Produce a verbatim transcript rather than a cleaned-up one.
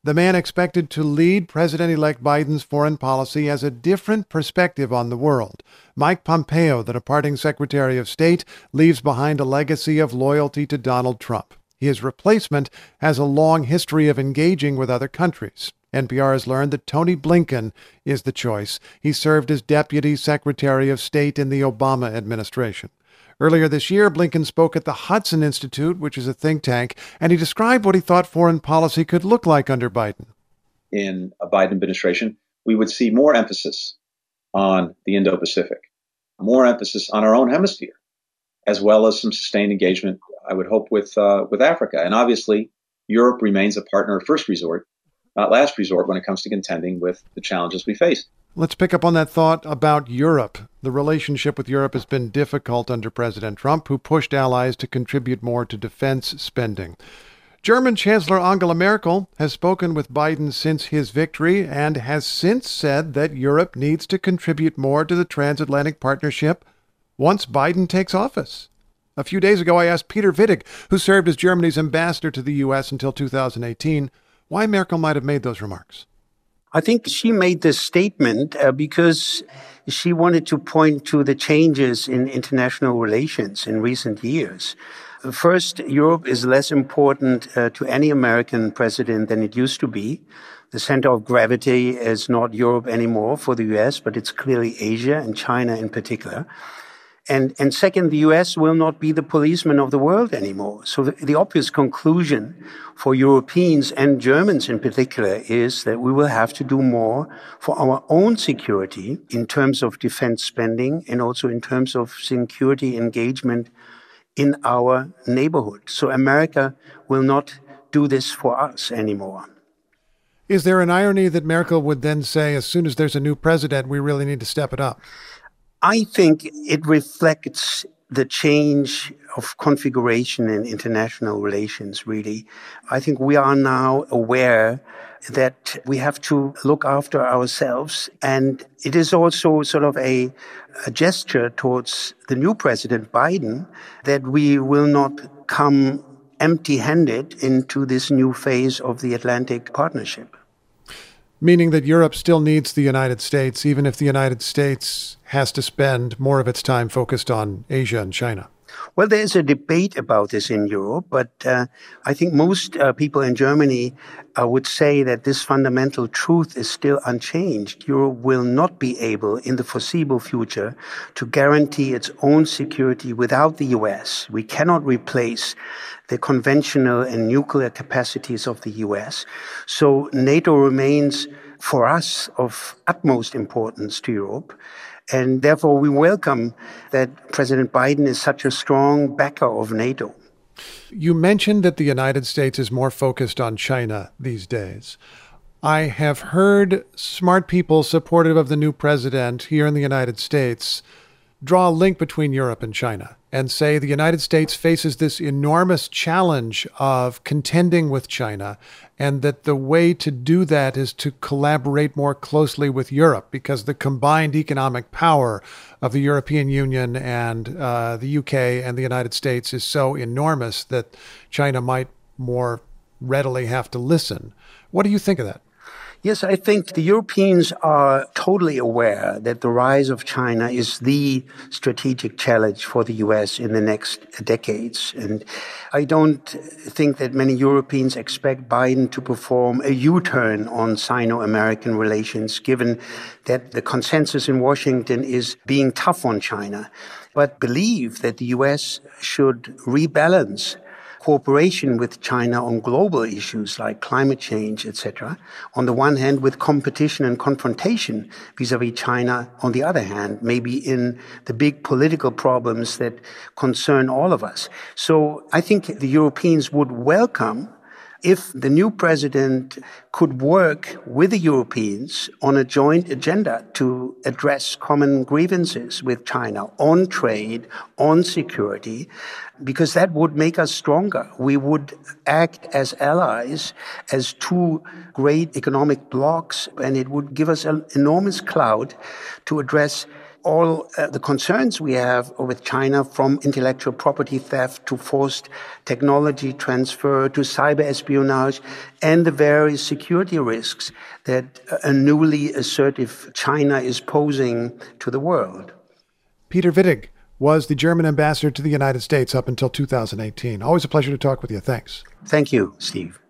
The man expected to lead President-elect Biden's foreign policy has a different perspective on the world. Mike Pompeo, the departing Secretary of State, leaves behind a legacy of loyalty to Donald Trump. His replacement has a long history of engaging with other countries. N P R has learned that Tony Blinken is the choice. He served as Deputy Secretary of State in the Obama administration. Earlier this year, Blinken spoke at the Hudson Institute, which is a think tank, and he described what he thought foreign policy could look like under Biden. In a Biden administration, we would see more emphasis on the Indo-Pacific, more emphasis on our own hemisphere, as well as some sustained engagement, I would hope, with uh, with Africa. And obviously, Europe remains a partner of first resort, not last resort, when it comes to contending with the challenges we face. Let's pick up on that thought about Europe. The relationship with Europe has been difficult under President Trump, who pushed allies to contribute more to defense spending. German Chancellor Angela Merkel has spoken with Biden since his victory and has since said that Europe needs to contribute more to the transatlantic partnership once Biden takes office. A few days ago, I asked Peter Wittig, who served as Germany's ambassador to the U S until two thousand eighteen, why Merkel might have made those remarks. I think she made this statement uh, because she wanted to point to the changes in international relations in recent years. First, Europe is less important uh, to any American president than it used to be. The center of gravity is not Europe anymore for the U S, but it's clearly Asia and China in particular. And, and second, the U S will not be the policeman of the world anymore. So the, the obvious conclusion for Europeans and Germans in particular is that we will have to do more for our own security in terms of defense spending and also in terms of security engagement in our neighborhood. So America will not do this for us anymore. Is there an irony that Merkel would then say, as soon as there's a new president, we really need to step it up? I think it reflects the change of configuration in international relations, really. I think we are now aware that we have to look after ourselves. And it is also sort of a, a gesture towards the new president, Biden, that we will not come empty-handed into this new phase of the Atlantic Partnership. Meaning that Europe still needs the United States, even if the United States has to spend more of its time focused on Asia and China. Well, there's a debate about this in Europe, but uh, I think most uh, people in Germany uh, would say that this fundamental truth is still unchanged. Europe will not be able in the foreseeable future to guarantee its own security without the U S. We cannot replace the conventional and nuclear capacities of the U S. So NATO remains for us of utmost importance to Europe. And therefore, we welcome that President Biden is such a strong backer of NATO. You mentioned that the United States is more focused on China these days. I have heard smart people supportive of the new president here in the United States draw a link between Europe and China and say the United States faces this enormous challenge of contending with China, and that the way to do that is to collaborate more closely with Europe, because the combined economic power of the European Union and uh, the U K and the United States is so enormous that China might more readily have to listen. What do you think of that? Yes, I think the Europeans are totally aware that the rise of China is the strategic challenge for the U S in the next decades. And I don't think that many Europeans expect Biden to perform a U-turn on Sino-American relations, given that the consensus in Washington is being tough on China, but believe that the U S should rebalance cooperation with China on global issues like climate change, et cetera, on the one hand, with competition and confrontation vis-à-vis China on the other hand, maybe in the big political problems that concern all of us. So I think the Europeans would welcome if the new president could work with the Europeans on a joint agenda to address common grievances with China on trade, on security, because that would make us stronger. We would act as allies, as two great economic blocs, and it would give us an enormous clout to address all uh, the concerns we have with China, from intellectual property theft to forced technology transfer to cyber espionage, and the various security risks that a newly assertive China is posing to the world. Peter Wittig was the German ambassador to the United States up until two thousand eighteen. Always a pleasure to talk with you. Thanks. Thank you, Steve.